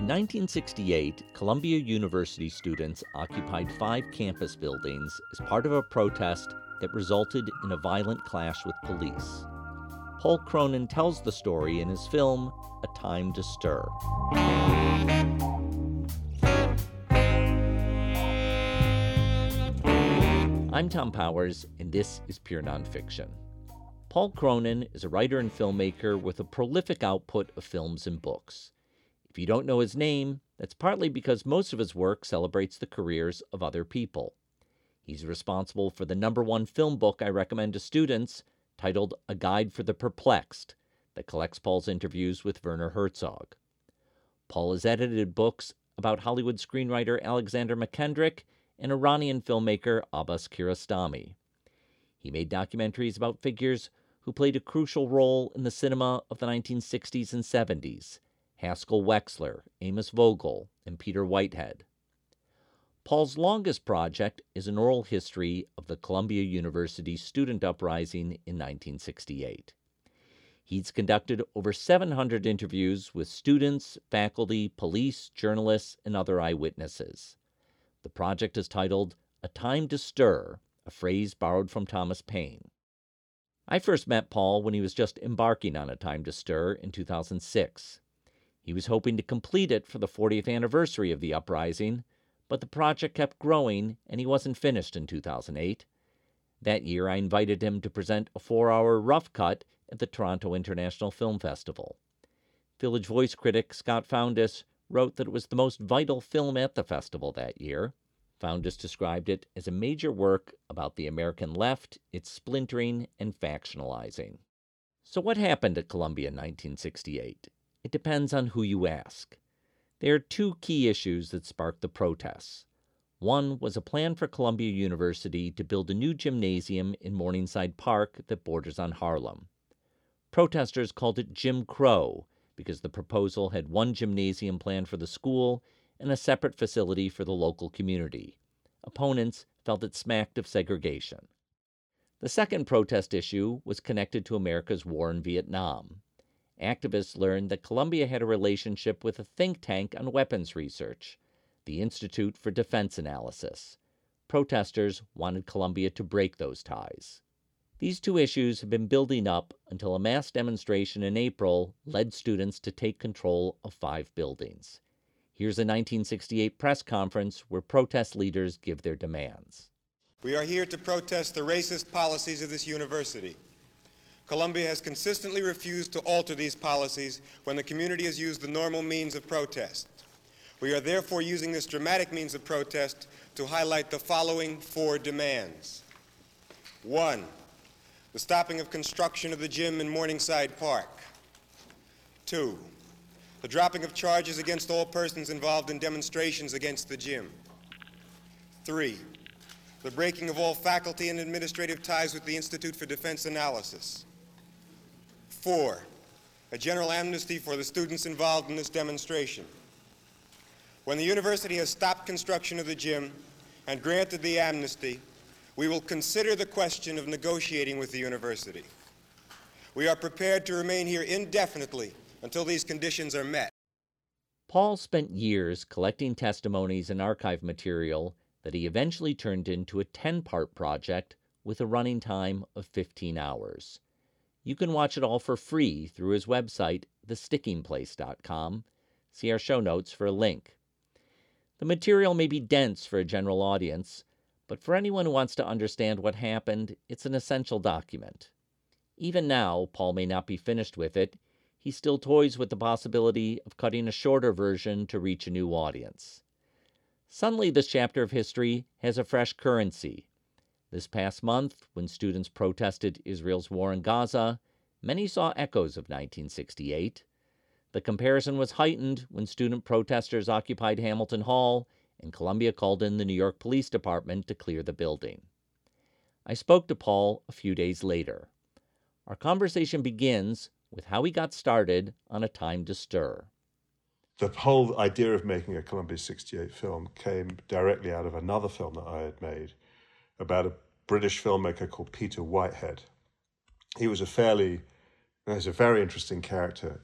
In 1968, Columbia University students occupied 5 campus buildings as part of a protest that resulted in a violent clash with police. Paul Cronin tells the story in his film, A Time to Stir. I'm Tom Powers, and this is Pure Nonfiction. Paul Cronin is a writer and filmmaker with a prolific output of films and books. If you don't know his name, that's partly because most of his work celebrates the careers of other people. He's responsible for the #1 film book I recommend to students, titled A Guide for the Perplexed, that collects Paul's interviews with Werner Herzog. Paul has edited books about Hollywood screenwriter Alexander McKendrick and Iranian filmmaker Abbas Kiarostami. He made documentaries about figures who played a crucial role in the cinema of the 1960s and 70s, Haskell Wexler, Amos Vogel, and Peter Whitehead. Paul's longest project is an oral history of the Columbia University student uprising in 1968. He's conducted over 700 interviews with students, faculty, police, journalists, and other eyewitnesses. The project is titled A Time to Stir, a phrase borrowed from Thomas Paine. I first met Paul when he was just embarking on A Time to Stir in 2006. He was hoping to complete it for the 40th anniversary of the uprising, but the project kept growing and he wasn't finished in 2008. That year, I invited him to present a 4-hour rough cut at the Toronto International Film Festival. Village Voice critic Scott Foundas wrote that it was the most vital film at the festival that year. Foundas described it as a major work about the American left, its splintering and factionalizing. So what happened at Columbia in 1968? It depends on who you ask. There are 2 key issues that sparked the protests. One was a plan for Columbia University to build a new gymnasium in Morningside Park that borders on Harlem. Protesters called it Jim Crow because the proposal had one gymnasium plan for the school and a separate facility for the local community. Opponents felt it smacked of segregation. The second protest issue was connected to America's war in Vietnam. Activists learned that Columbia had a relationship with a think tank on weapons research, the Institute for Defense Analysis. Protesters wanted Columbia to break those ties. These 2 issues have been building up until a mass demonstration in April led students to take control of 5 buildings. Here's a 1968 press conference where protest leaders give their demands. We are here to protest the racist policies of this university. Columbia has consistently refused to alter these policies when the community has used the normal means of protest. We are therefore using this dramatic means of protest to highlight the following 4 demands. 1, the stopping of construction of the gym in Morningside Park. 2, the dropping of charges against all persons involved in demonstrations against the gym. 3, the breaking of all faculty and administrative ties with the Institute for Defense Analysis. 4, a general amnesty for the students involved in this demonstration. When the university has stopped construction of the gym and granted the amnesty, we will consider the question of negotiating with the university. We are prepared to remain here indefinitely until these conditions are met. Paul spent years collecting testimonies and archive material that he eventually turned into a 10-part project with a running time of 15 hours. You can watch it all for free through his website, thestickingplace.com. See our show notes for a link. The material may be dense for a general audience, but for anyone who wants to understand what happened, it's an essential document. Even now, Paul may not be finished with it. He still toys with the possibility of cutting a shorter version to reach a new audience. Suddenly, this chapter of history has a fresh currency. This past month, when students protested Israel's war in Gaza, many saw echoes of 1968. The comparison was heightened when student protesters occupied Hamilton Hall and Columbia called in the New York Police Department to clear the building. I spoke to Paul a few days later. Our conversation begins with how he got started on A Time to Stir. The whole idea of making a Columbia 68 film came directly out of another film that I had made about a British filmmaker called Peter Whitehead. He's a very interesting character.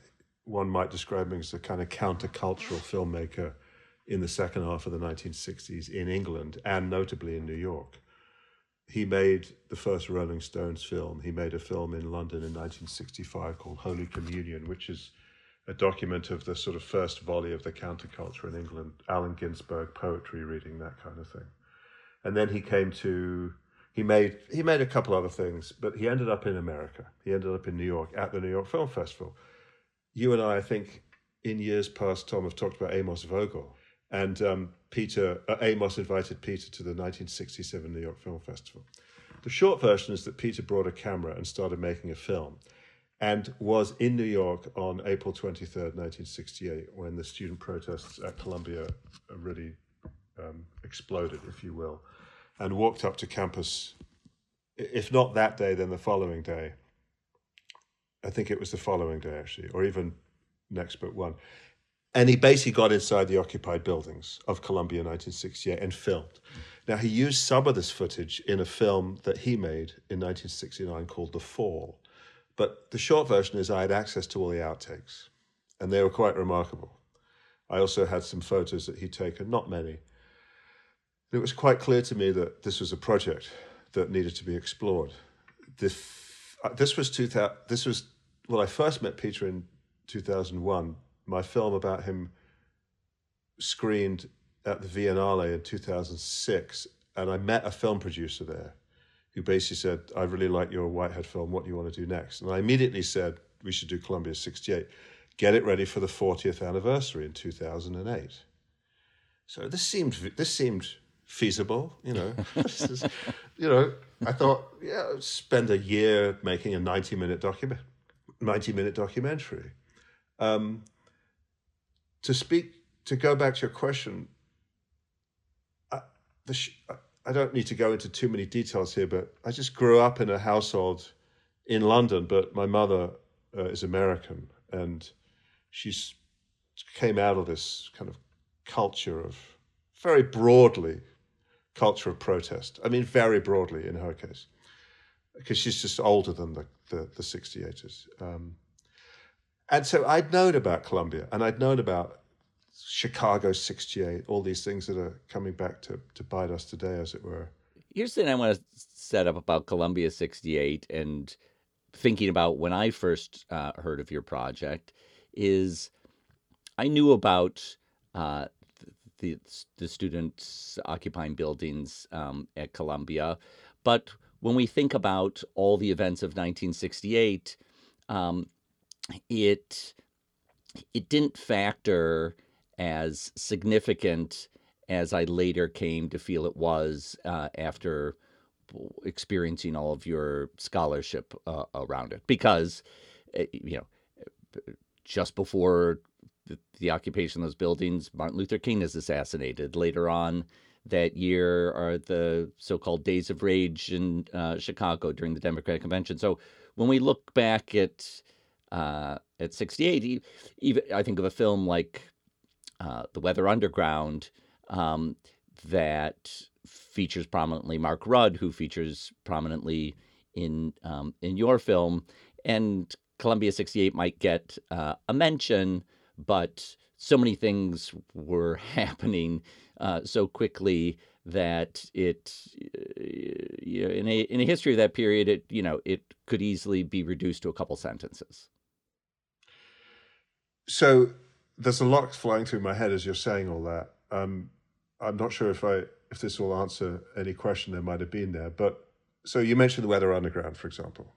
one might describe him as a kind of countercultural filmmaker in the second half of the 1960s in England and notably in New York. He made the first Rolling Stones film. He made a film in London in 1965 called Holy Communion, which is a document of the sort of first volley of the counterculture in England, Allen Ginsberg poetry reading, that kind of thing. And then he made a couple other things, but he ended up in America. He ended up in New York at the New York Film Festival. You and I think, in years past, Tom, have talked about Amos Vogel. And Amos invited Peter to the 1967 New York Film Festival. The short version is that Peter brought a camera and started making a film and was in New York on April 23rd, 1968, when the student protests at Columbia really exploded, if you will, and walked up to campus, if not that day, then the following day. I think it was the following day, actually, or even next but one. And he basically got inside the occupied buildings of Columbia in 1968 and filmed. Now, he used some of this footage in a film that he made in 1969 called The Fall. But the short version is I had access to all the outtakes, and they were quite remarkable. I also had some photos that he'd taken, not many. It was quite clear to me that this was a project that needed to be explored. I first met Peter in 2001. My film about him screened at the Biennale in 2006, and I met a film producer there who basically said, I really like your Whitehead film, what do you want to do next? And I immediately said, we should do Columbia 68. Get it ready for the 40th anniversary in 2008. So this seemed feasible, you know. I thought, spend a year making a 90-minute documentary. To go back to your question, I don't need to go into too many details here, but I just grew up in a household in London, but my mother is American, and she came out of this kind of culture of, very broadly, culture of protest. I mean, very broadly in her case, because she's just older than the 68ers. And so I'd known about Columbia, and I'd known about Chicago 68, all these things that are coming back to bite us today, as it were. Here's the thing I want to set up about Columbia 68 and thinking about when I first heard of your project is I knew about the students occupying buildings at Columbia, but when we think about all the events of 1968, it didn't factor as significant as I later came to feel it was after experiencing all of your scholarship around it. Because, just before the occupation of those buildings, Martin Luther King is assassinated. Later on that year are the so-called Days of Rage in Chicago during the Democratic Convention. So when we look back at 68, even I think of a film like The Weather Underground that features prominently Mark Rudd, who features prominently in your film, and Columbia 68 might get a mention, but so many things were happening so quickly that it, in a history of that period, it could easily be reduced to a couple sentences. So there's a lot flying through my head as you're saying all that. I'm not sure if this will answer any question there might have been there. But so you mentioned The Weather Underground, for example.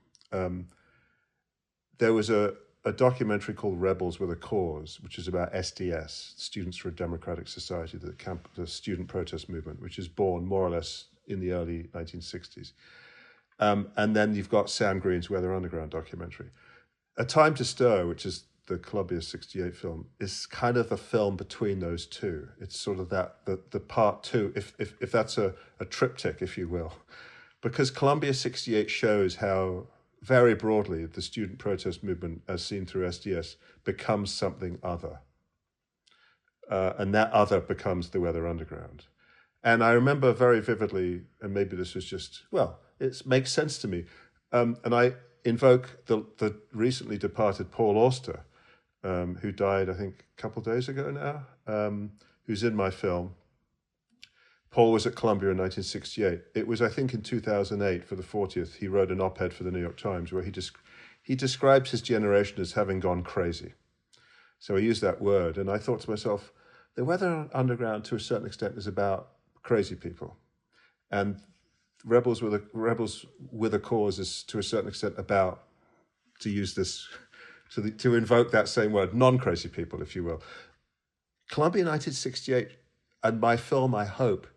There was a documentary called Rebels with a Cause, which is about SDS, Students for a Democratic Society, the student protest movement, which is born more or less in the early 1960s. And then you've got Sam Green's Weather Underground documentary. A Time to Stir, which is the Columbia 68 film, is kind of the film between those two. It's sort of the part two, if that's a triptych, if you will. Because Columbia 68 shows how, very broadly, the student protest movement, as seen through SDS, becomes something other. And that other becomes the Weather Underground. And I remember very vividly, and maybe this was just, it makes sense to me. And I invoke the recently departed Paul Auster, who died, I think, a couple of days ago now, who's in my film. Paul was at Columbia in 1968. It was, I think, in 2008, for the 40th, he wrote an op-ed for the New York Times where he described his generation as having gone crazy. So he used that word, and I thought to myself, the Weather Underground, to a certain extent, is about crazy people. And Rebels with a Cause is, to a certain extent, about, to use this, to invoke that same word, non-crazy people, if you will. Columbia 1968, and my film, I hope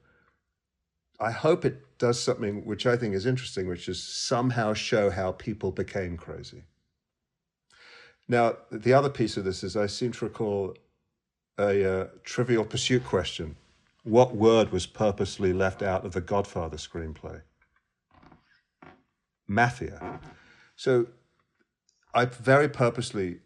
it does something which I think is interesting, which is somehow show how people became crazy. Now, the other piece of this is I seem to recall a Trivial Pursuit question. What word was purposely left out of the Godfather screenplay? Mafia. So I very purposely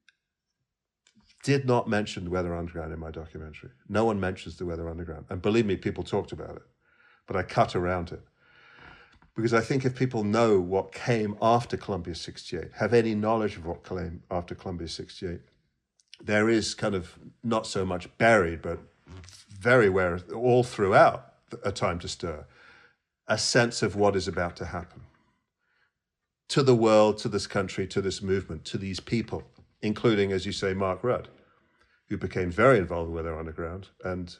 did not mention the Weather Underground in my documentary. No one mentions the Weather Underground. And believe me, people talked about it. But I cut around it. Because I think if people know what came after Columbia 68, have any knowledge of what came after Columbia 68, there is kind of not so much buried, but very aware all throughout A Time to Stir, a sense of what is about to happen. To the world, to this country, to this movement, to these people, including, as you say, Mark Rudd, who became very involved with Weather Underground and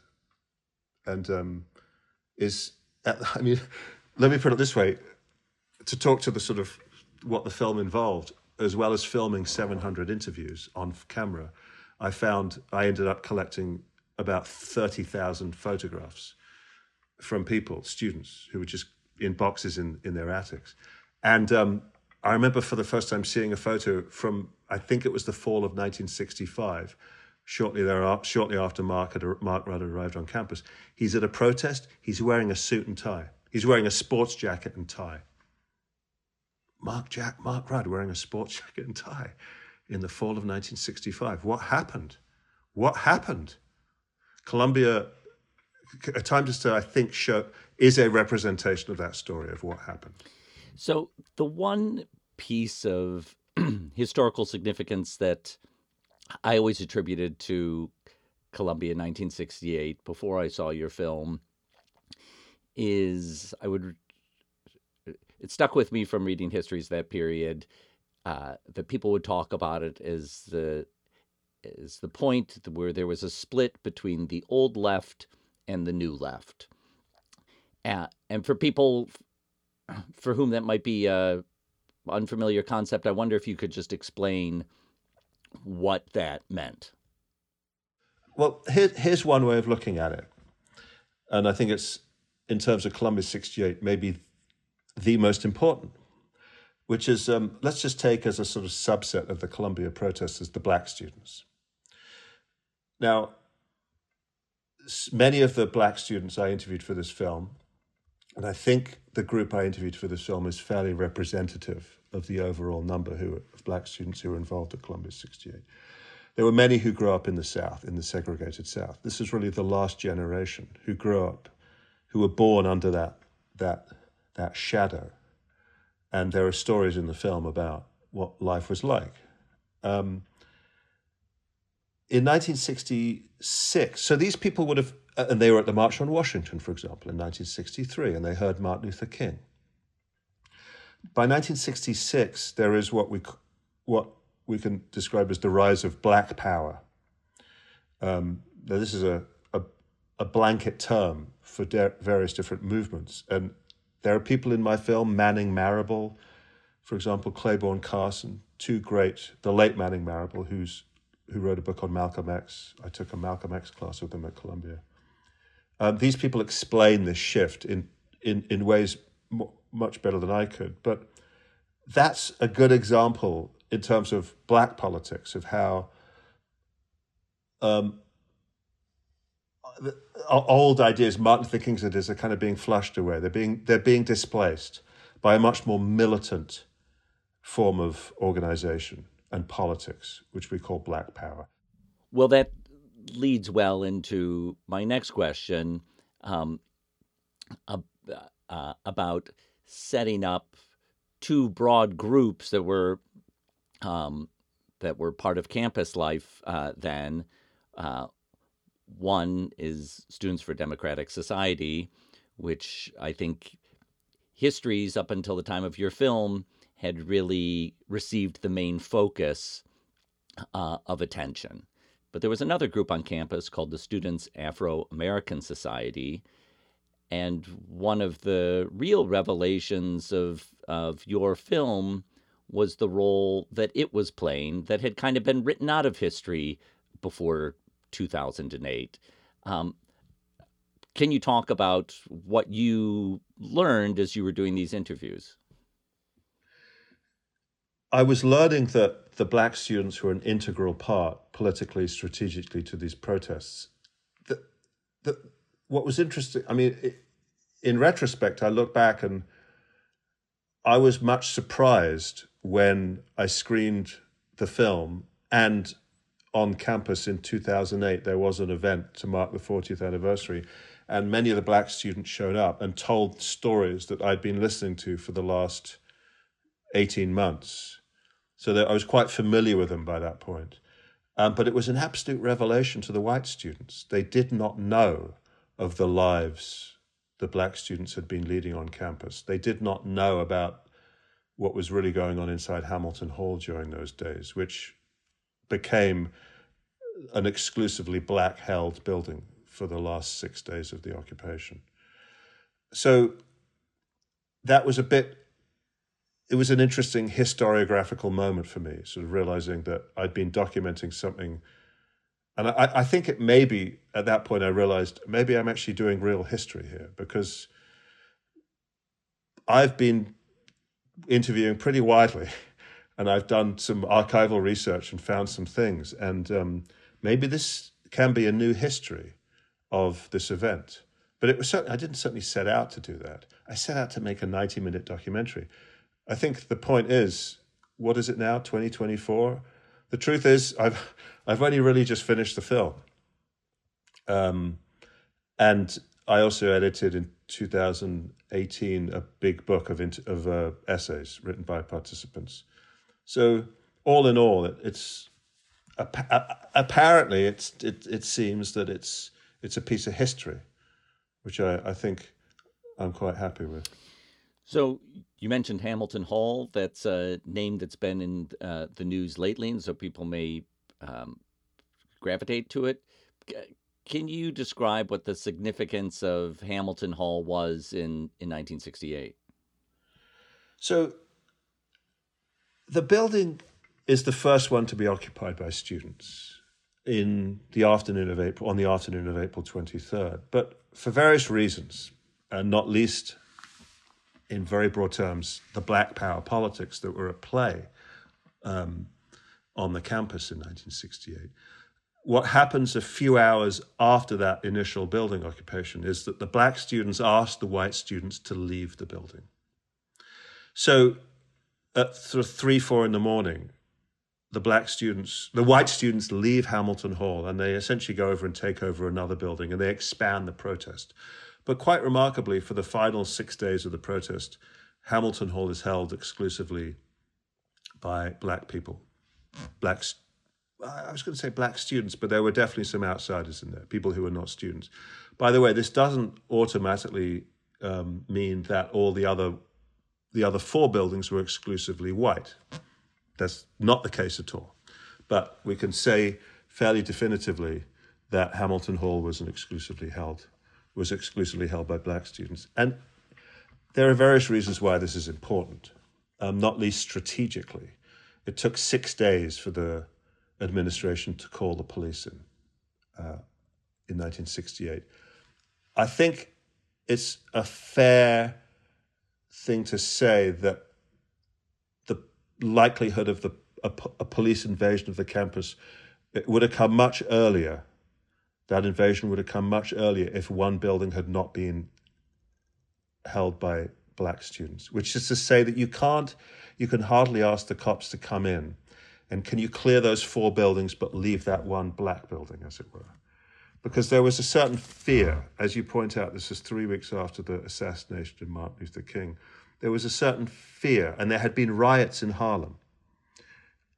is, I mean, let me put it this way, to talk to the sort of what the film involved, as well as filming 700 interviews on camera, I ended up collecting about 30,000 photographs from people, students, who were just in boxes in their attics. And I remember for the first time seeing a photo from, I think it was the fall of 1965, shortly after Mark Rudd arrived on campus. He's at a protest. He's wearing a suit and tie. He's wearing a sports jacket and tie. Mark Rudd wearing a sports jacket and tie in the fall of 1965. What happened? What happened? Columbia, A Time to Stir, I think, is a representation of that story of what happened. So the one piece of historical significance that I always attributed to Columbia in 1968 before I saw your film is it stuck with me from reading histories that period, that people would talk about it as the point where there was a split between the old left and the new left. And for people for whom that might be an unfamiliar concept, I wonder if you could just explain what that meant. Well, here's one way of looking at it. And I think it's, in terms of Columbia 68, maybe the most important, which is, let's just take as a sort of subset of the Columbia protesters, the black students. Now, many of the black students I interviewed for this film, and I think the group I interviewed for this film is fairly representative of the overall number of black students who were involved at Columbia 68. There were many who grew up in the South, in the segregated South. This is really the last generation who grew up, who were born under that shadow. And there are stories in the film about what life was like. In 1966, so these people would have, and they were at the March on Washington, for example, in 1963, and they heard Martin Luther King. By 1966, there is what we can describe as the rise of Black Power. Now, this is a blanket term for various different movements. And there are people in my film, Manning Marable, for example, Claiborne Carson, the late Manning Marable, who wrote a book on Malcolm X. I took a Malcolm X class with them at Columbia. These people explain this shift in ways much better than I could. But that's a good example in terms of black politics, of how old ideas, Martin Luther King's ideas, are kind of being flushed away. They're being displaced by a much more militant form of organization and politics, which we call Black Power. Well, that leads well into my next question about setting up two broad groups that were that were part of campus life then. One is Students for Democratic Society, which I think histories up until the time of your film had really received the main focus of attention. But there was another group on campus called the Students Afro-American Society. And one of the real revelations of your film was the role that it was playing that had kind of been written out of history before 2008. Can you talk about what you learned as you were doing these interviews? I was learning that the black students were an integral part, politically, strategically, to these protests. What was interesting, I mean, in retrospect, I look back and I was much surprised when I screened the film, and on campus in 2008, there was an event to mark the 40th anniversary, and many of the black students showed up and told stories that I'd been listening to for the last 18 months. So that I was quite familiar with them by that point. But it was an absolute revelation to the white students. They did not know of the lives the black students had been leading on campus. They did not know about what was really going on inside Hamilton Hall during those days, which became an exclusively black-held building for the last 6 days of the occupation. So that was it was an interesting historiographical moment for me, sort of realizing that I'd been documenting something. And I think it maybe, at that point, I realized maybe I'm actually doing real history here, because I've been interviewing pretty widely and I've done some archival research and found some things. And maybe this can be a new history of this event. But it was I didn't certainly set out to do that. I set out to make a 90-minute documentary. I think the point is, what is it now, 2024? The truth is, I've only really just finished the film. And I also edited in 2018 a big book of essays written by participants. So all in all, it's apparently it seems that it's a piece of history, which I think I'm quite happy with. So you mentioned Hamilton Hall. That's a name that's been in the news lately, and so people may gravitate to it. Can you describe what the significance of Hamilton Hall was in 1968? So the building is the first one to be occupied by students on the afternoon of April 23rd. But for various reasons, and not least, in very broad terms, the Black Power politics that were at play on the campus in 1968. What happens a few hours after that initial building occupation is that the black students asked the white students to leave the building. So at sort of 3, 4 in the morning, the white students leave Hamilton Hall and they essentially go over and take over another building and they expand the protest. But quite remarkably, for the final 6 days of the protest, Hamilton Hall is held exclusively by black people. I was going to say black students, but there were definitely some outsiders in there, people who were not students. By the way, this doesn't automatically mean that all the other 4 buildings were exclusively white. That's not the case at all. But we can say fairly definitively that Hamilton Hall was exclusively held by black students. And there are various reasons why this is important, not least strategically. It took 6 days for the administration to call the police in 1968. I think it's a fair thing to say that the likelihood of a police invasion of the campus, it would have come much earlier. That invasion would have come much earlier if one building had not been held by black students, which is to say that you can hardly ask the cops to come in and can you clear those 4 buildings but leave that one black building, as it were? Because there was a certain fear, as you point out, this is 3 weeks after the assassination of Martin Luther King. There was a certain fear, and there had been riots in Harlem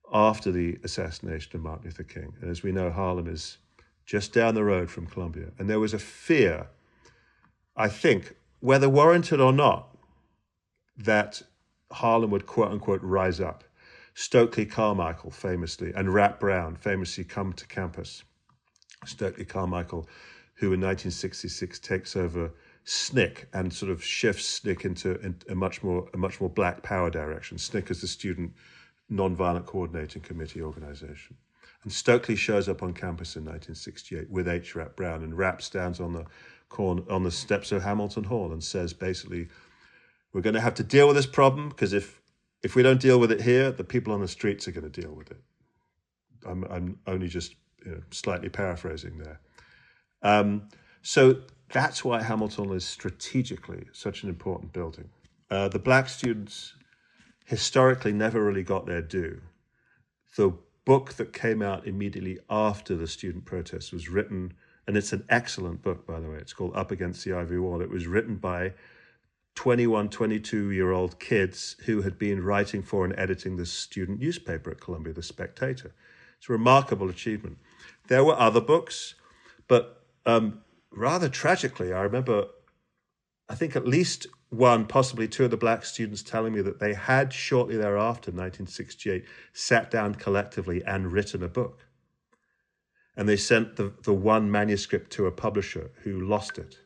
after the assassination of Martin Luther King. And as we know, Harlem is just down the road from Columbia. And there was a fear, I think, whether warranted or not, that Harlem would, quote unquote, rise up. Stokely Carmichael famously, and Rap Brown famously come to campus. Stokely Carmichael, who in 1966 takes over SNCC and sort of shifts SNCC into a much more black power direction. SNCC is the Student Nonviolent Coordinating Committee organization. And Stokely shows up on campus in 1968 with H. Rap Brown, and Rap stands on the steps of Hamilton Hall and says basically, we're going to have to deal with this problem, because if we don't deal with it here, the people on the streets are going to deal with it. I'm only just slightly paraphrasing there. So that's why Hamilton is strategically such an important building. The black students historically never really got their due. The book that came out immediately after the student protests was written, and it's an excellent book, by the way. It's called Up Against the Ivory Wall. It was written by 21, 22-year-old kids who had been writing for and editing the student newspaper at Columbia, The Spectator. It's a remarkable achievement. There were other books, but rather tragically, I remember, I think at least one, possibly two of the black students telling me that they had shortly thereafter, 1968, sat down collectively and written a book. And they sent the one manuscript to a publisher who lost it.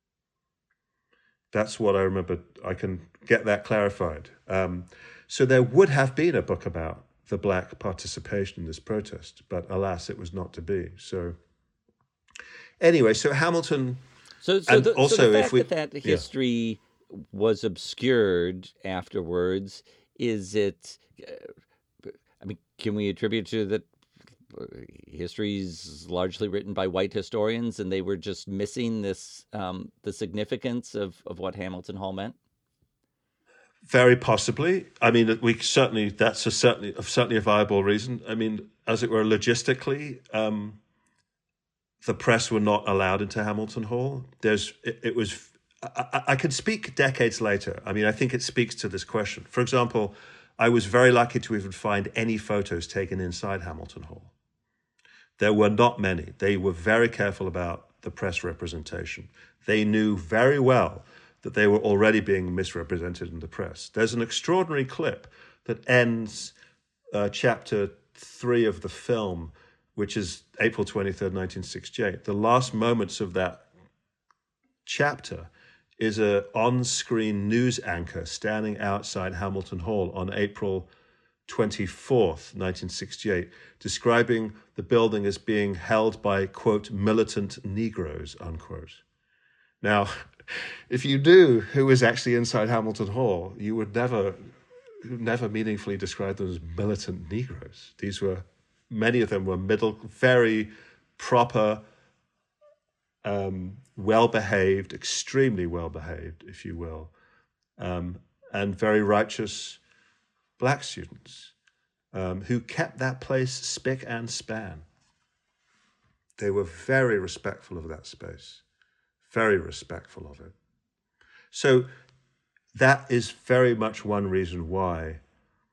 That's what I remember. I can get that clarified. So there would have been a book about the black participation in this protest, but alas, it was not to be. So anyway, so Hamilton... So the fact that history was obscured afterwards, is it... can we attribute to that history's largely written by white historians and they were just missing this the significance of what Hamilton Hall meant? Very possibly. That's certainly a viable reason. As it were, logistically, the press were not allowed into Hamilton Hall. I could speak decades later. I think it speaks to this question. For example, I was very lucky to even find any photos taken inside Hamilton Hall. There were not many. They were very careful about the press representation. They knew very well that they were already being misrepresented in the press. There's an extraordinary clip that ends chapter 3 of the film, which is April 23rd, 1968. The last moments of that chapter is an on-screen news anchor standing outside Hamilton Hall on April 24th, 1968, describing the building as being held by, quote, militant Negroes, unquote. Now, if you knew who was actually inside Hamilton Hall, you would never meaningfully describe them as militant Negroes. Many of them were very proper, well-behaved, extremely well-behaved, if you will, and very righteous black students who kept that place spick and span. They were very respectful of that space, very respectful of it. So that is very much one reason why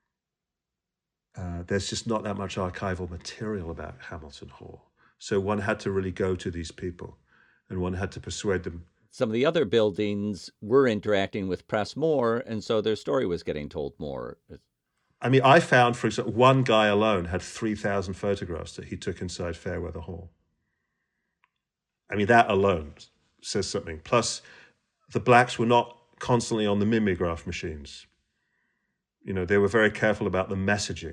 there's just not that much archival material about Hamilton Hall. So one had to really go to these people and one had to persuade them. Some of the other buildings were interacting with press more, and so their story was getting told more. I found, for example, one guy alone had 3,000 photographs that he took inside Fairweather Hall. That alone says something. Plus, the blacks were not constantly on the mimeograph machines. They were very careful about the messaging.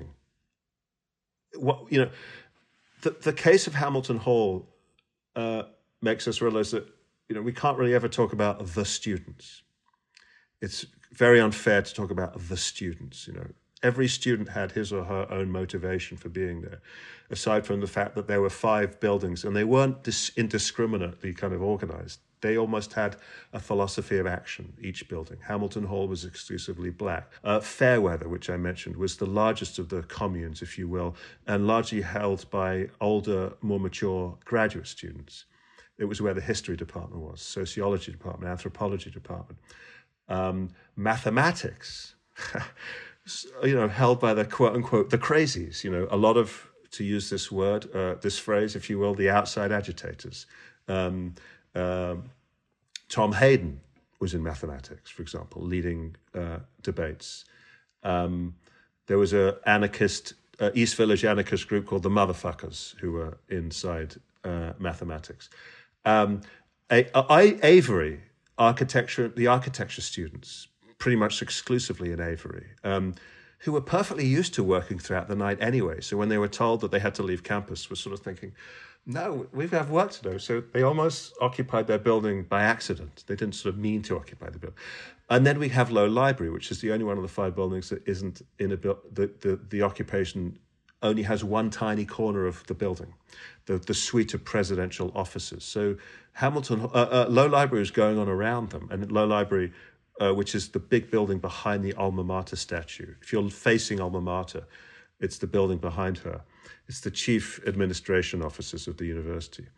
The case of Hamilton Hall makes us realize that, we can't really ever talk about the students. It's very unfair to talk about the students, Every student had his or her own motivation for being there, aside from the fact that there were 5 buildings and they weren't indiscriminately kind of organized. They almost had a philosophy of action, each building. Hamilton Hall was exclusively black. Fairweather, which I mentioned, was the largest of the communes, if you will, and largely held by older, more mature graduate students. It was where the history department was, sociology department, anthropology department, mathematics. held by the quote unquote the crazies. A lot of, to use this word, this phrase, if you will, the outside agitators. Tom Hayden was in mathematics, for example, leading debates. There was an anarchist, East Village anarchist group called the Motherfuckers, who were inside mathematics. Avery, the architecture students, pretty much exclusively in Avery, who were perfectly used to working throughout the night anyway. So when they were told that they had to leave campus, were sort of thinking, no, we have work to do. So they almost occupied their building by accident. They didn't sort of mean to occupy the building. And then we have Low Library, which is the only one of the 5 buildings that isn't in the occupation only has one tiny corner of the building, the suite of presidential offices. So Hamilton, Low Library is going on around them, and Low Library, which is the big building behind the Alma Mater statue. If you're facing Alma Mater, it's the building behind her. It's the chief administration offices of the university.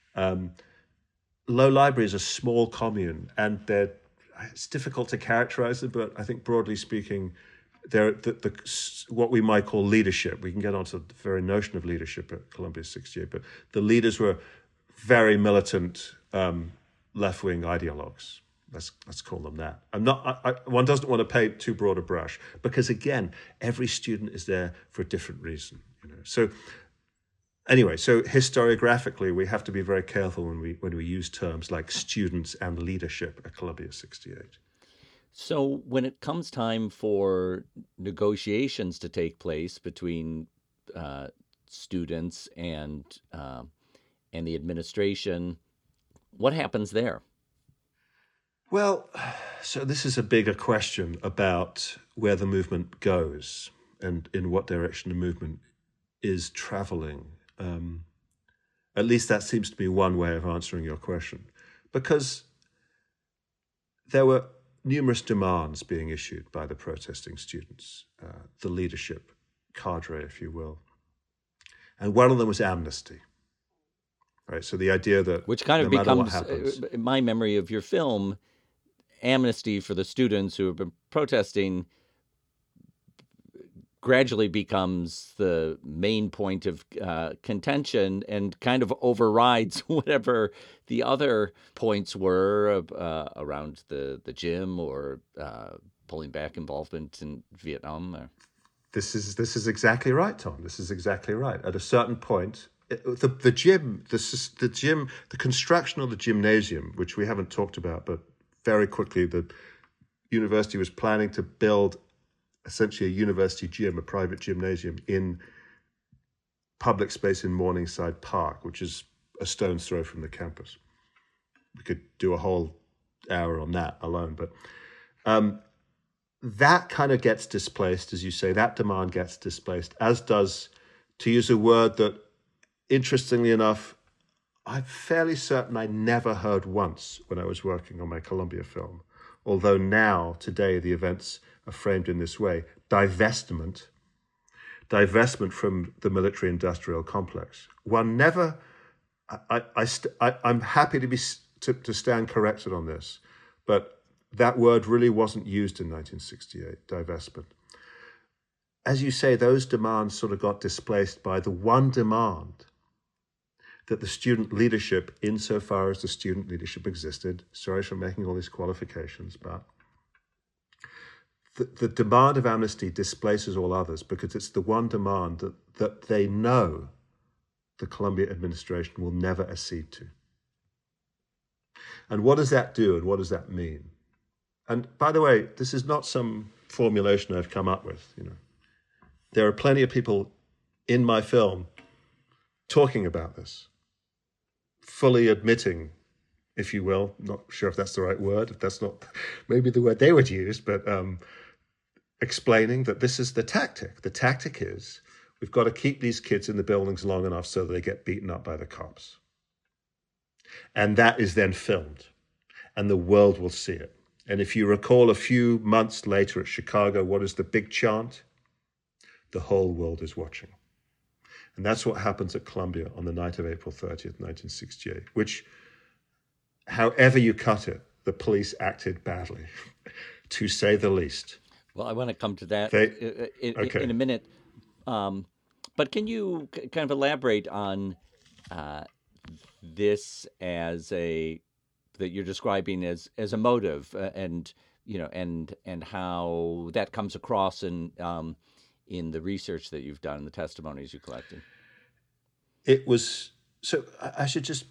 Low Library is a small commune, and it's difficult to characterize them, but I think broadly speaking, they're what we might call leadership. We can get onto the very notion of leadership at Columbia 68, but the leaders were very militant left-wing ideologues. Let's call them that. One doesn't want to paint too broad a brush, because again, every student is there for a different reason. So anyway, so historiographically, we have to be very careful when we use terms like students and leadership at Columbia 68. So when it comes time for negotiations to take place between students and the administration, what happens there? Well, so this is a bigger question about where the movement goes and in what direction the movement is traveling. At least that seems to be one way of answering your question, because there were numerous demands being issued by the protesting students, the leadership cadre, if you will. And one of them was amnesty. Right, so the idea that which kind of becomes, in my memory of your film, amnesty for the students who have been protesting gradually becomes the main point of contention and kind of overrides whatever the other points were around the gym or pulling back involvement in Vietnam. This is exactly right, Tom. This is exactly right. At a certain point, the gym, the construction of the gymnasium, which we haven't talked about, but very quickly the university was planning to build essentially a university gym, a private gymnasium in public space in Morningside Park, which is a stone's throw from the campus. We could do a whole hour on that alone, but that kind of gets displaced, as you say, that demand gets displaced, as does, to use a word that, interestingly enough, I'm fairly certain I never heard once when I was working on my Columbia film, although now, today, the events are framed in this way: divestment from the military-industrial complex. One never. I'm happy to stand corrected on this, but that word really wasn't used in 1968. Divestment. As you say, those demands sort of got displaced by the one demand that the student leadership, insofar as the student leadership existed. Sorry for making all these qualifications, but the demand of amnesty displaces all others because it's the one demand that they know the Columbia administration will never accede to. And what does that do, and what does that mean? And by the way, this is not some formulation I've come up with. There are plenty of people in my film talking about this, fully admitting, if you will, not sure if that's the right word, if that's not maybe the word they would use, but explaining that this is the tactic. The tactic is we've got to keep these kids in the buildings long enough so they get beaten up by the cops. And that is then filmed, and the world will see it. And if you recall a few months later at Chicago, what is the big chant? The whole world is watching. And that's what happens at Columbia on the night of April 30th, 1968, which, however you cut it, the police acted badly, to say the least. Well, I want to come to that Okay. in a minute. But can you kind of elaborate on uh, this as a that you're describing as a motive, and and how that comes across in the research that you've done and the testimonies you collected? It was so. I should just.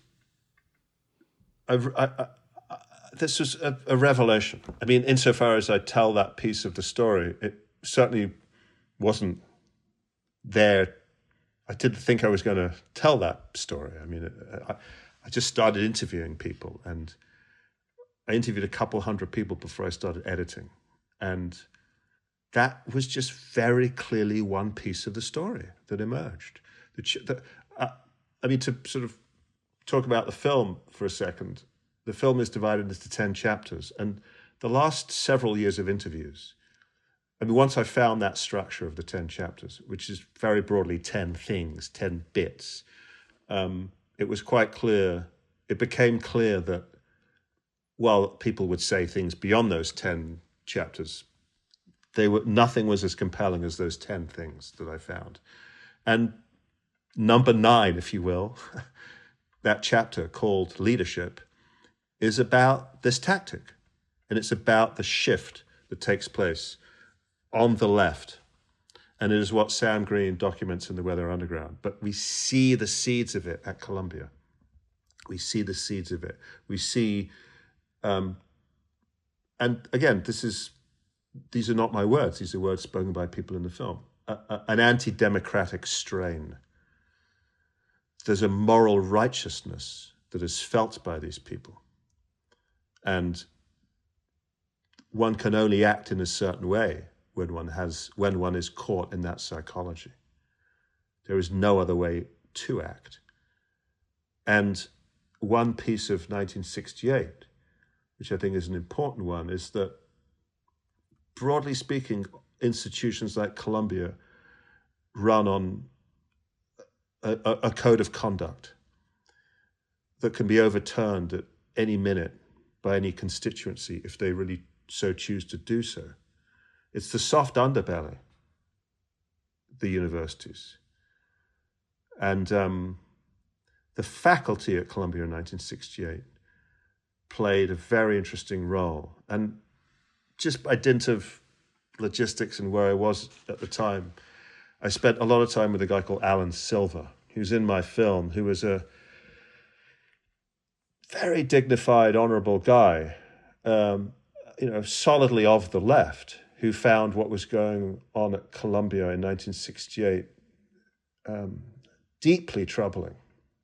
This was a revelation. I mean, insofar as I tell that piece of the story, it certainly wasn't there. I didn't think I was going to tell that story. I mean, I just started interviewing people, and I interviewed a couple hundred people before I started editing. And that was just very clearly one piece of the story that emerged. I mean, to sort of talk about the film for a second, the film is divided into 10 chapters. And the last several years of interviews, I mean, once I found that structure of the 10 chapters, which is very broadly 10 things, 10 bits, it was quite clear, it became clear that while people would say things beyond those 10 chapters, nothing was as compelling as those 10 things that I found. And number 9, if you will, that chapter called Leadership, is about this tactic. And it's about the shift that takes place on the left. And it is what Sam Green documents in The Weather Underground. But we see the seeds of it at Columbia. We see the seeds of it. We see, and again, these are not my words. These are words spoken by people in the film. An anti-democratic strain. There's a moral righteousness that is felt by these people. And one can only act in a certain way when one is caught in that psychology. There is no other way to act. And one piece of 1968, which I think is an important one, is that, broadly speaking, institutions like Columbia run on a code of conduct that can be overturned at any minute by any constituency if they really so choose to do so. It's the soft underbelly, the universities. And the faculty at Columbia in 1968 played a very interesting role. And just by dint of logistics and where I was at the time, I spent a lot of time with a guy called Alan Silver, who's in my film, who was a very dignified, honorable guy, solidly of the left, who found what was going on at Columbia in 1968 deeply troubling.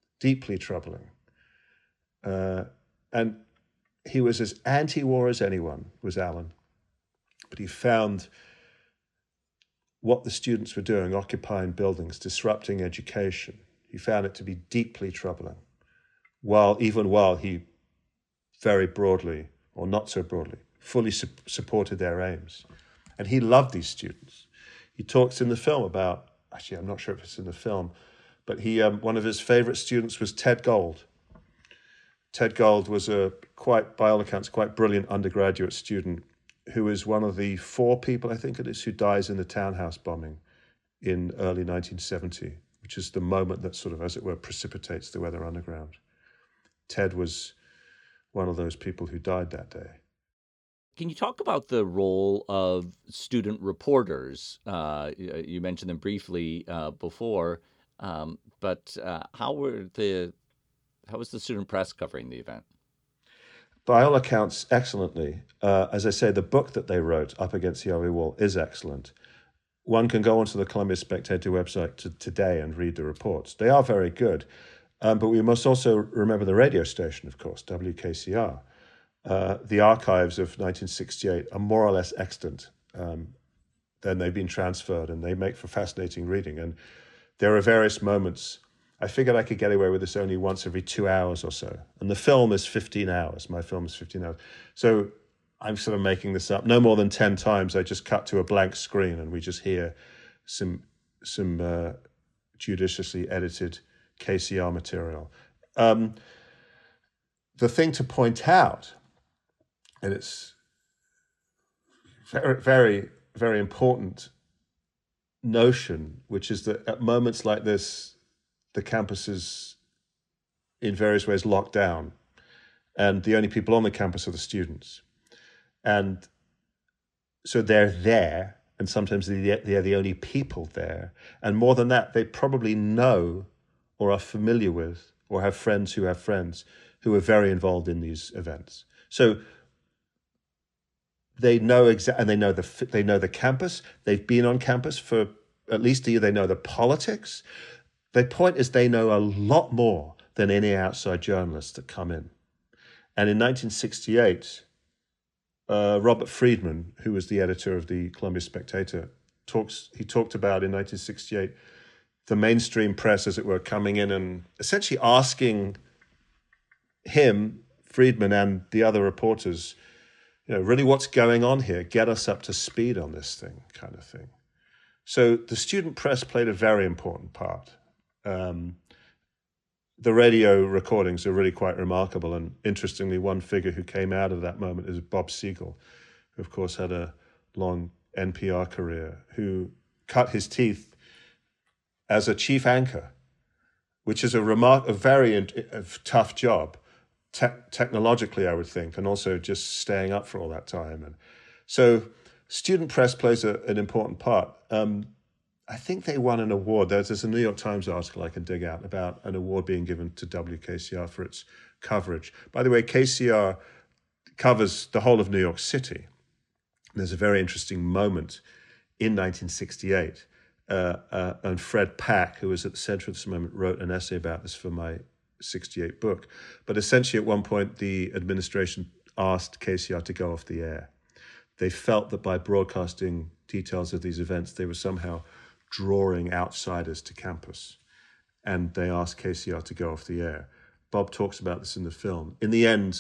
And he was as anti-war as anyone, was Alan. But he found what the students were doing, occupying buildings, disrupting education. He found it to be deeply troubling, while he very broadly, or not so broadly, fully supported their aims. And he loved these students. He talks in the film about, actually, I'm not sure if it's in the film, but one of his favorite students was Ted Gold. Ted Gold was by all accounts, quite brilliant undergraduate student who is one of the 4 people, I think it is, who dies in the townhouse bombing in early 1970, which is the moment that sort of, as it were, precipitates the Weather Underground. Ted was one of those people who died that day. Can you talk about the role of student reporters? You mentioned them briefly before, but how was the student press covering the event? By all accounts, excellently. As I say, the book that they wrote, Up Against the RV Wall, is excellent. One can go onto the Columbia Spectator website today and read the reports. They are very good. But we must also remember the radio station, of course, WKCR. The archives of 1968 are more or less extant. Then they've been transferred, and they make for fascinating reading. And there are various moments. I figured I could get away with this only once every 2 hours or so. And the film is 15 hours. My film is 15 hours. So I'm sort of making this up. No more than 10 times I just cut to a blank screen and we just hear some judiciously edited KCR material. The thing to point out, and it's very, very, very important notion, which is that at moments like this, the campus is in various ways locked down, and the only people on the campus are the students. And so they're there, and sometimes they're the only people there. And more than that, they probably know or are familiar with or have friends who are very involved in these events. So they know and they know the campus. They've been on campus for at least a year. They know the politics. The point is they know a lot more than any outside journalists that come in. And in 1968, Robert Friedman, who was the editor of the Columbia Spectator, talked about in 1968 the mainstream press, as it were, coming in and essentially asking him, Friedman, and the other reporters, really what's going on here? Get us up to speed on this thing, kind of thing. So the student press played a very important part. The radio recordings are really quite remarkable. And interestingly, one figure who came out of that moment is Bob Siegel, who, of course, had a long NPR career, who cut his teeth as a chief anchor, which is a very tough job, technologically, I would think, and also just staying up for all that time. And so student press plays an important part. I think they won an award. There's a New York Times article I can dig out about an award being given to WKCR for its coverage. By the way, KCR covers the whole of New York City. There's a very interesting moment in 1968, and Fred Pack, who was at the center of this moment, wrote an essay about this for my 68 book. But essentially, at one point, the administration asked KCR to go off the air. They felt that by broadcasting details of these events, they were somehow drawing outsiders to campus, and they asked KCR to go off the air. Bob talks about this in the film. In the end,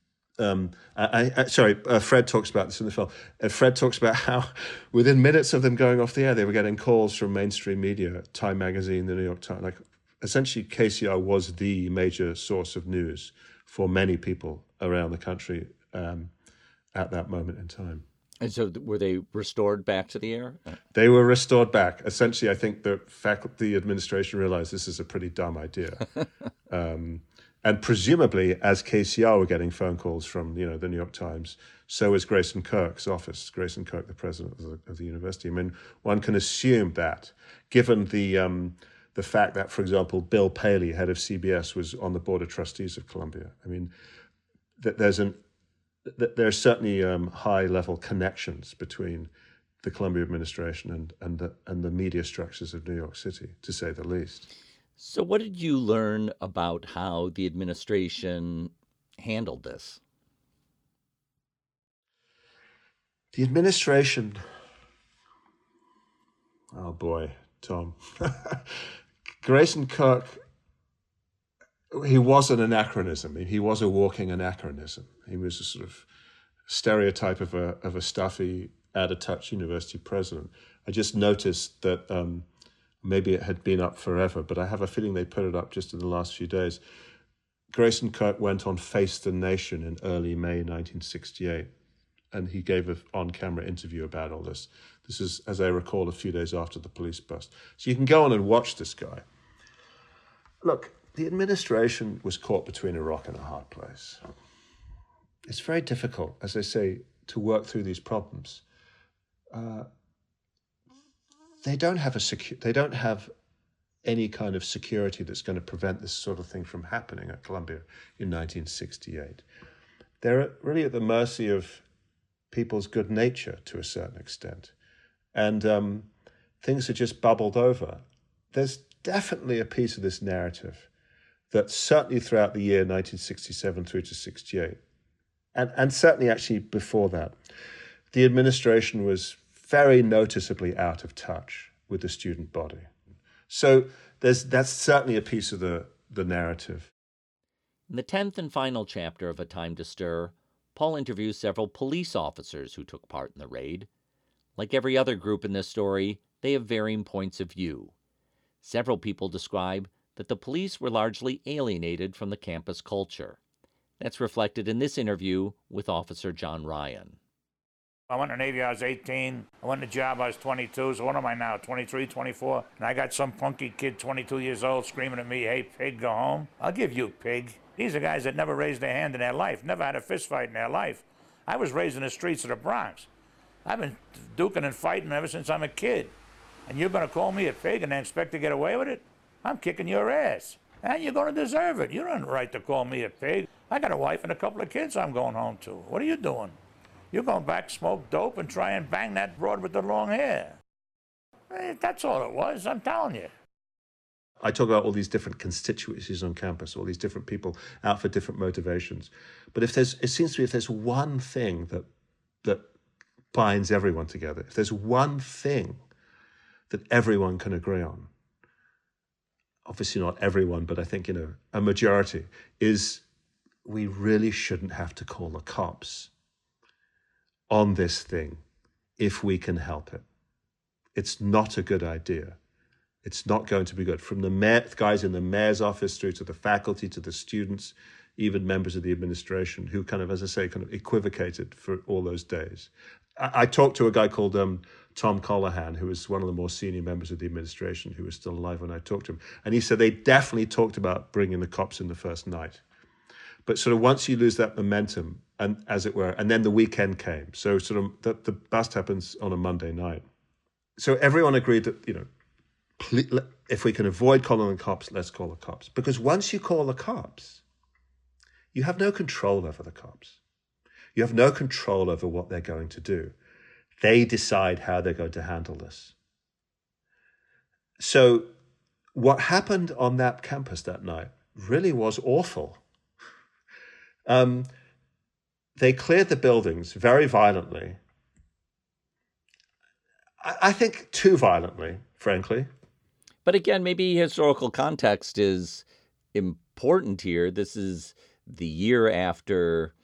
Fred talks about this in the film. Fred talks about how within minutes of them going off the air, they were getting calls from mainstream media, Time Magazine, the New York Times. Like, essentially, KCR was the major source of news for many people around the country at that moment in time. And so were they restored back to the air? They were restored back. Essentially, I think the faculty administration realized this is a pretty dumb idea. And presumably, as KCR were getting phone calls from, the New York Times, so was Grayson Kirk's office, Grayson Kirk, the president of the university. I mean, one can assume that, given the fact that, for example, Bill Paley, head of CBS, was on the board of trustees of Columbia. I mean, there's certainly high-level connections between the Columbia administration and the media structures of New York City, to say the least. So what did you learn about how the administration handled this? The administration, oh boy, Tom. Grayson Kirk, he was an anachronism. He was a walking anachronism. He was a sort of stereotype of a stuffy, out-of-touch university president. I just noticed that maybe it had been up forever, but I have a feeling they put it up just in the last few days. Grayson Kirk went on Face the Nation in early May 1968, and he gave an on-camera interview about all this. This is, as I recall, a few days after the police bust. So you can go on and watch this guy. Look, the administration was caught between a rock and a hard place. It's very difficult, as I say, to work through these problems. They don't have any kind of security that's going to prevent this sort of thing from happening at Columbia in 1968. They're really at the mercy of people's good nature to a certain extent. And things are just bubbled over. There's definitely a piece of this narrative that certainly throughout the year 1967 through to 68, and certainly actually before that, the administration was very noticeably out of touch with the student body. So that's certainly a piece of the narrative. In the 10th and final chapter of A Time to Stir, Paul interviews several police officers who took part in the raid. Like every other group in this story, they have varying points of view. Several people describe that the police were largely alienated from the campus culture. That's reflected in this interview with Officer John Ryan. I went in the Navy, I was 18. I went in the job, I was 22. So what am I now, 23, 24? And I got some punky kid, 22 years old, screaming at me, "Hey, pig, go home." I'll give you, pig. These are guys that never raised their hand in their life, never had a fist fight in their life. I was raised in the streets of the Bronx. I've been duking and fighting ever since I'm a kid. And you're going to call me a pig and then expect to get away with it? I'm kicking your ass. And you're going to deserve it. You don't have the right to call me a pig. I got a wife and a couple of kids I'm going home to. What are you doing? You're going back, smoke dope, and try and bang that broad with the long hair. That's all it was, I'm telling you. I talk about all these different constituencies on campus, all these different people out for different motivations. But it seems to me if there's one thing that binds everyone together, if there's one thing that everyone can agree on, obviously not everyone, but I think, a majority, is we really shouldn't have to call the cops on this thing if we can help it. It's not a good idea. It's not going to be good. From the guys in the mayor's office through to the faculty, to the students, even members of the administration who kind of, as I say, kind of equivocated for all those days. I talked to a guy called Tom Colohan, who was one of the more senior members of the administration, who was still alive when I talked to him. And he said they definitely talked about bringing the cops in the first night. But sort of once you lose that momentum, and as it were, and then the weekend came. So sort of the bust happens on a Monday night. So everyone agreed that, if we can avoid calling the cops, let's call the cops. Because once you call the cops, you have no control over the cops. You have no control over what they're going to do. They decide how they're going to handle this. So what happened on that campus that night really was awful. They cleared the buildings very violently. I think too violently, frankly. But again, maybe historical context is important here. This is the year after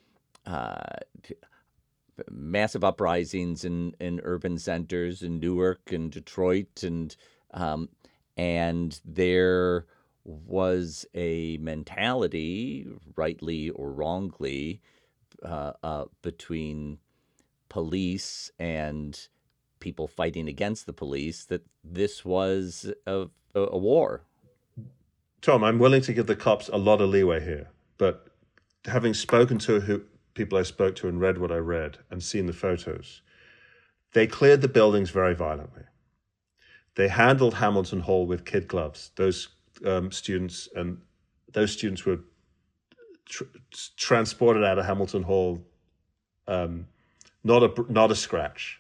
massive uprisings in urban centers in Newark and Detroit, and there was a mentality, rightly or wrongly, between police and people fighting against the police, that this was a war. Tom, I'm willing to give the cops a lot of leeway here, but having spoken to people I spoke to and read what I read and seen the photos, they cleared the buildings very violently. They handled Hamilton Hall with kid gloves. Those students were transported out of Hamilton Hall, not a scratch.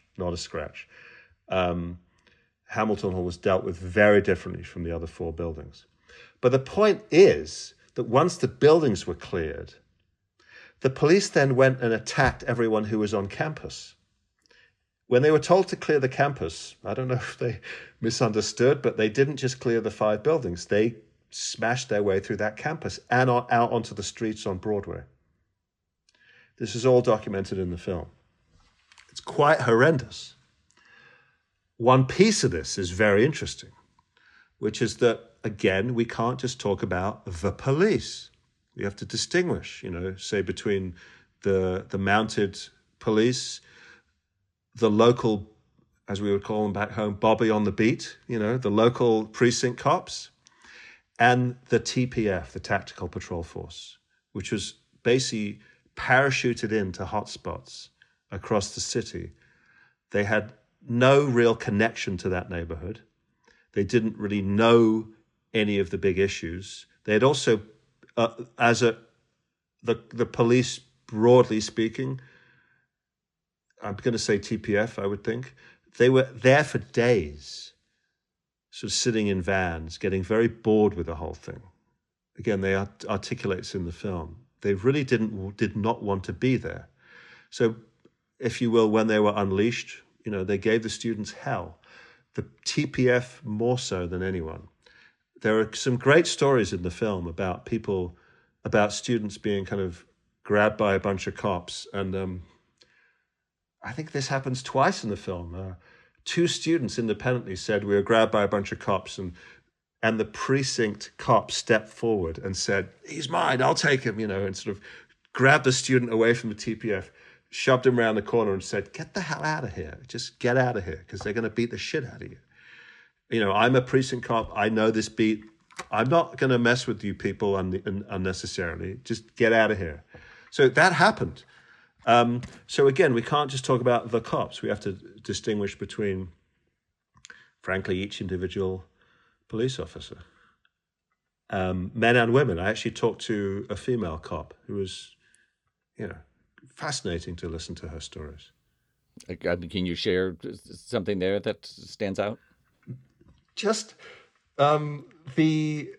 Hamilton Hall was dealt with very differently from the other four buildings. But the point is that once the buildings were cleared, the police then went and attacked everyone who was on campus. When they were told to clear the campus, I don't know if they misunderstood, but they didn't just clear the 5 buildings. They smashed their way through that campus and out onto the streets on Broadway. This is all documented in the film. It's quite horrendous. One piece of this is very interesting, which is that, again, we can't just talk about the police. We have to distinguish, say between the mounted police, the local, as we would call them back home, Bobby on the beat, the local precinct cops, and the TPF, the Tactical Patrol Force, which was basically parachuted into hotspots across the city. They had no real connection to that neighborhood. They didn't really know any of the big issues. They had also, the police, broadly speaking, I'm going to say TPF, I would think, they were there for days, sort of sitting in vans, getting very bored with the whole thing. Again, they articulates in the film. They really did not want to be there. So, if you will, when they were unleashed, they gave the students hell. The TPF more so than anyone. There are some great stories in the film about students being kind of grabbed by a bunch of cops. And I think this happens twice in the film. 2 students independently said, we were grabbed by a bunch of cops, and the precinct cop stepped forward and said, he's mine, I'll take him, and sort of grabbed the student away from the TPF. shoved him around the corner and said, "Get the hell out of here. Just get out of here, because they're going to beat the shit out of you. You know, I'm a precinct cop. I know this beat. I'm not going to mess with you people unnecessarily. Just get out of here." So that happened. So again, we can't just talk about the cops. We have to distinguish between, frankly, each individual police officer. Men and women. I actually talked to a female cop who was, fascinating to listen to her stories. Can you share something there that stands out? Just the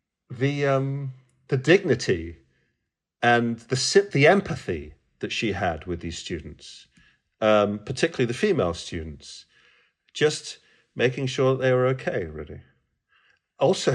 dignity and the empathy that she had with these students, particularly the female students, just making sure that they were okay, really. Also,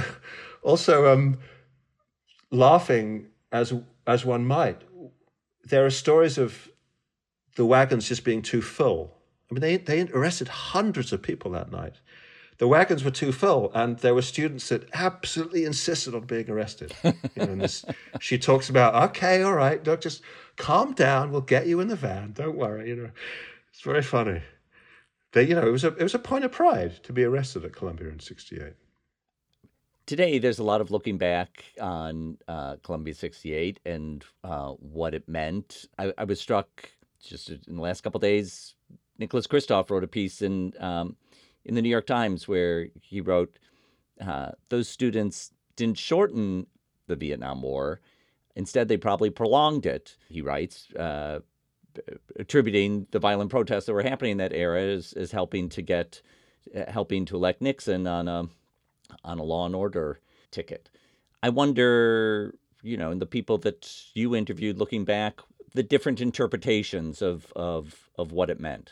laughing as one might. There are stories of the wagons just being too full. I mean, they arrested hundreds of people that night. The wagons were too full, and there were students that absolutely insisted on being arrested. She talks about, okay, all right, Doc, just calm down. We'll get you in the van. Don't worry. It's very funny. It was a point of pride to be arrested at Columbia in '68. Today, there's a lot of looking back on Columbia '68 and what it meant. I was struck just in the last couple of days. Nicholas Kristof wrote a piece in the New York Times where he wrote, those students didn't shorten the Vietnam War. Instead, they probably prolonged it, he writes, attributing the violent protests that were happening in that era as helping to elect Nixon on a law and order ticket. I wonder, in the people that you interviewed, looking back, the different interpretations of what it meant.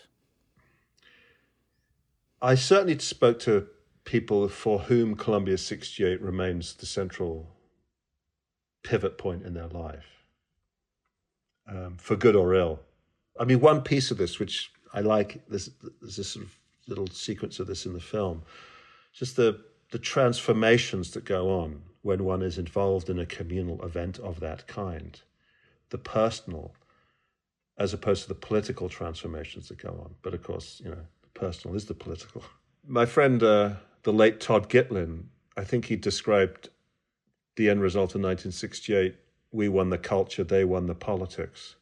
I certainly spoke to people for whom Columbia '68 remains the central pivot point in their life, for good or ill. I mean, one piece of this, which I like, there's this sort of little sequence of this in the film, just the transformations that go on when one is involved in a communal event of that kind, the personal, as opposed to the political transformations that go on. But of course, the personal is the political. My friend, the late Todd Gitlin, I think he described the end result in 1968, we won the culture, they won the politics.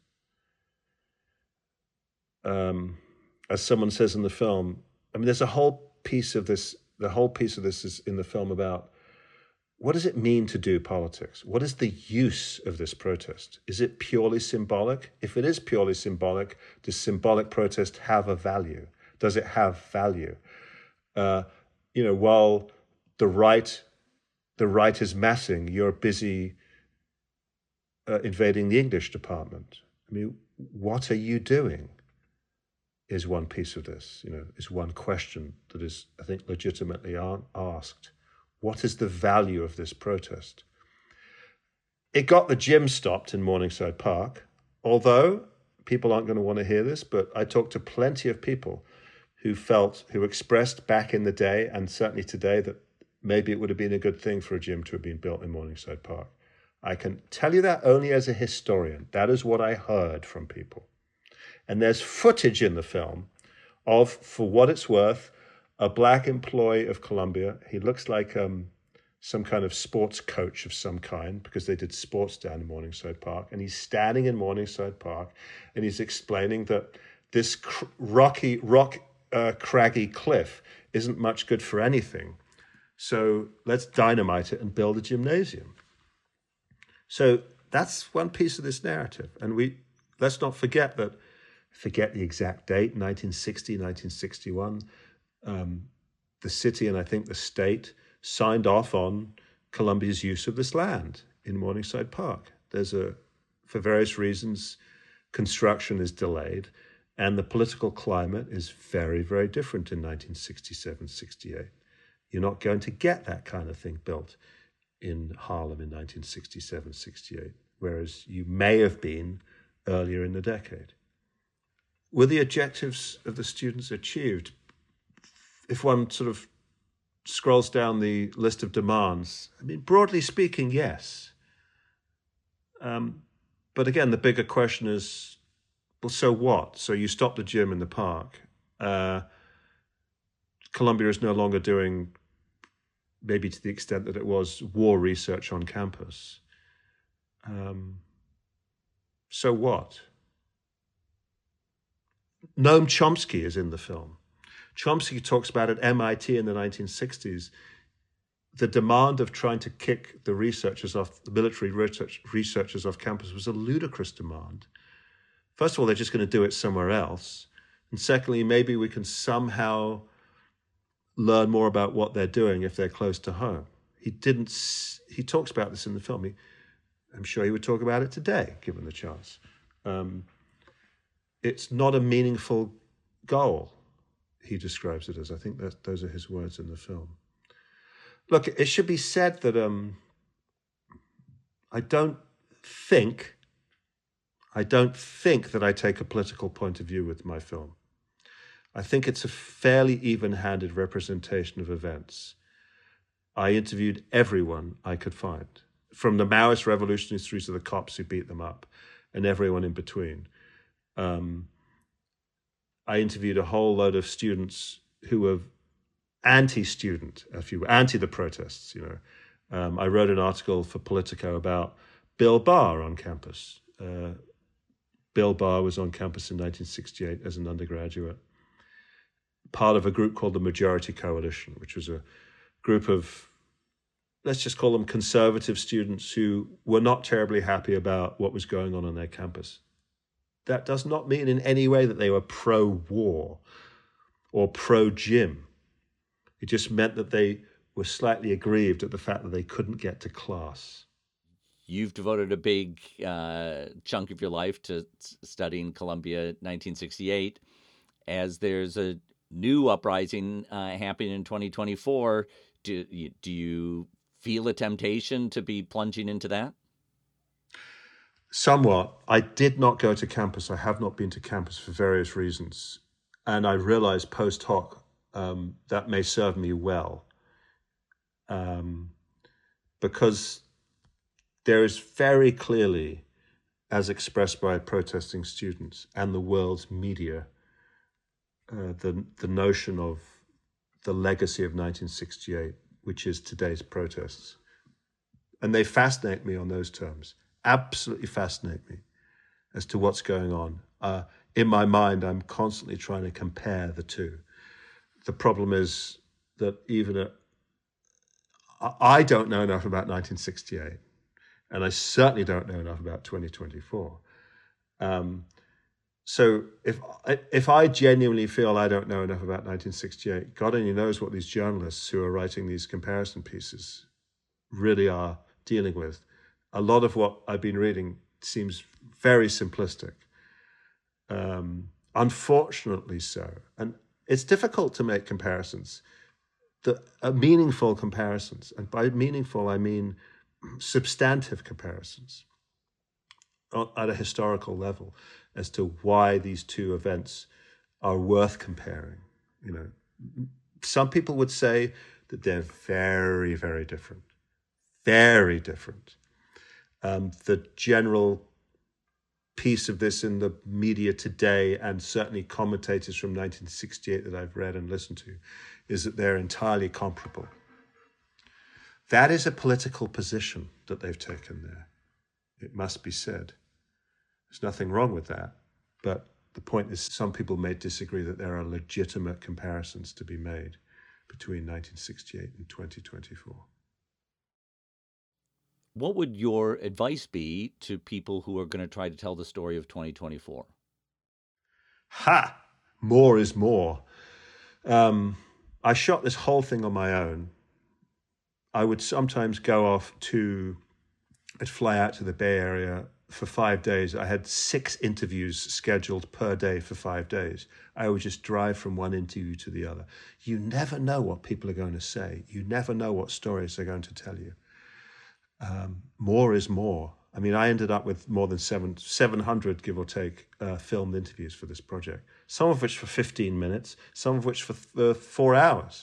As someone says in the film, I mean, there's a whole piece of this, the whole piece of this is in the film about what does it mean to do politics? What is the use of this protest? Is it purely symbolic? If it is purely symbolic, does symbolic protest have a value? Does it have value? While the right is massing, you're busy invading the English department. I mean, what are you doing? Is one piece of this, is one question that is, I think, legitimately asked. What is the value of this protest? It got the gym stopped in Morningside Park, although people aren't going to want to hear this, but I talked to plenty of people who expressed back in the day, and certainly today, that maybe it would have been a good thing for a gym to have been built in Morningside Park. I can tell you that only as a historian. That is what I heard from people. And there's footage in the film of, for what it's worth, a black employee of Columbia. He looks like some kind of sports coach of some kind, because they did sports down in Morningside Park. And he's standing in Morningside Park and he's explaining that this craggy cliff isn't much good for anything. So let's dynamite it and build a gymnasium. So that's one piece of this narrative. And let's not forget the exact date, 1960, 1961. The city and I think the state signed off on Columbia's use of this land in Morningside Park. For various reasons, construction is delayed, and the political climate is very, very different in 1967, 68. You're not going to get that kind of thing built in Harlem in 1967, 68, whereas you may have been earlier in the decade. Were the objectives of the students achieved? If one sort of scrolls down the list of demands, I mean, broadly speaking, yes. But again, the bigger question is, Well, so what? So you stop the gym in the park. Columbia is no longer doing, maybe to the extent that it was, war research on campus. So what? Noam Chomsky is in the film. Chomsky talks about at MIT in the 1960s, the demand of trying to kick the military researchers off campus was a ludicrous demand. First of all, they're just going to do it somewhere else. And secondly, maybe we can somehow learn more about what they're doing if they're close to home. He talks about this in the film. I'm sure he would talk about it today, given the chance. It's not a meaningful goal, he describes it as. I think those are his words in the film. Look, it should be said that I don't think that I take a political point of view with my film. I think it's a fairly even-handed representation of events. I interviewed everyone I could find, from the Maoist revolutionaries through to the cops who beat them up, and everyone in between. I interviewed a whole load of students who were anti-student, anti the protests. I wrote an article for Politico about Bill Barr on campus. Bill Barr was on campus in 1968 as an undergraduate, part of a group called the Majority Coalition, which was a group of, let's just call them conservative students who were not terribly happy about what was going on their campus. That does not mean in any way that they were pro-war or pro-gym. It just meant that they were slightly aggrieved at the fact that they couldn't get to class. You've devoted a big chunk of your life to studying Columbia 1968. As there's a new uprising happening in 2024, do you feel a temptation to be plunging into that? Somewhat. I did not go to campus. I have not been to campus for various reasons. And I realized post hoc that may serve me well. Because there is very clearly, as expressed by protesting students and the world's media, the notion of the legacy of 1968, which is today's protests. And they fascinate me on those terms. Absolutely fascinate me as to what's going on. In my mind, I'm constantly trying to compare the two. The problem is that I don't know enough about 1968, and I certainly don't know enough about 2024. So if I genuinely feel I don't know enough about 1968, God only knows what these journalists who are writing these comparison pieces really are dealing with. A lot of what I've been reading seems very simplistic, unfortunately so. And it's difficult to make comparisons, meaningful comparisons. And by meaningful, I mean substantive comparisons at a historical level as to why these two events are worth comparing. Some people would say that they're very, very different. Very different. The general piece of this in the media today, and certainly commentators from 1968 that I've read and listened to, is that they're entirely comparable. That is a political position that they've taken there. It must be said. There's nothing wrong with that. But the point is, some people may disagree that there are legitimate comparisons to be made between 1968 and 2024. What would your advice be to people who are going to try to tell the story of 2024? More is more. I shot this whole thing on my own. I would sometimes I'd fly out to the Bay Area for 5 days. I had 6 interviews scheduled per day for 5 days. I would just drive from one interview to the other. You never know what people are going to say. You never know what stories they're going to tell you. More is more. I mean, I ended up with more than 700, give or take, filmed interviews for this project. Some of which for 15 minutes, some of which for 4 hours.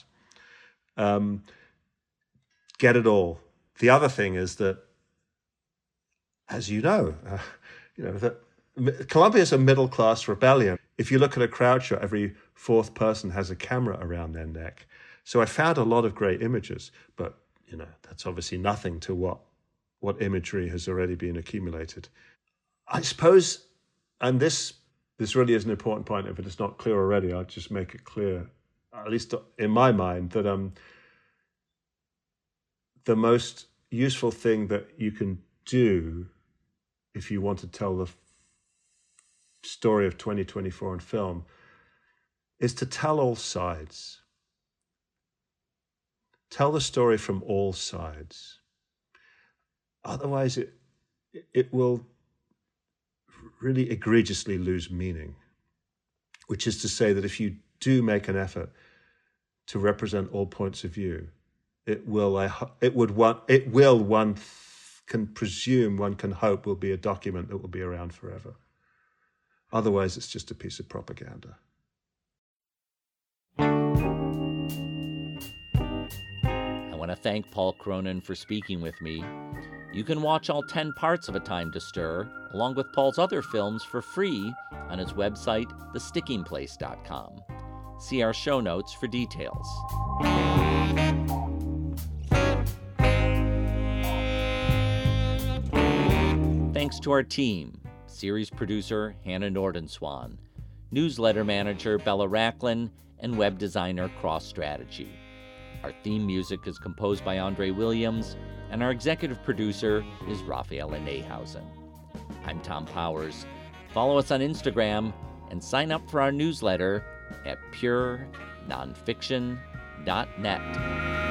Get it all. The other thing is that, as that Colombia is a middle-class rebellion. If you look at a crowd shot, every fourth person has a camera around their neck. So I found a lot of great images, but that's obviously nothing to what imagery has already been accumulated. I suppose, and this really is an important point. If it's not clear already, I'll just make it clear, at least in my mind, that the most useful thing that you can do if you want to tell the story of 2024 in film is to tell all sides. Tell the story from all sides. Otherwise, it will really egregiously lose meaning, which is to say that if you do make an effort to represent all points of view, one can presume, one can hope, will be a document that will be around forever. Otherwise, it's just a piece of propaganda. I want to thank Paul Cronin for speaking with me. You can watch all 10 parts of A Time to Stir, along with Paul's other films, for free on his website, thestickingplace.com. See our show notes for details. Thanks to our team, series producer Hannah Nordenswan, newsletter manager Bella Racklin, and web designer Cross Strategy. Our theme music is composed by Andre Williams, and our executive producer is Raphaela Nehausen. I'm Tom Powers. Follow us on Instagram and sign up for our newsletter at purenonfiction.net.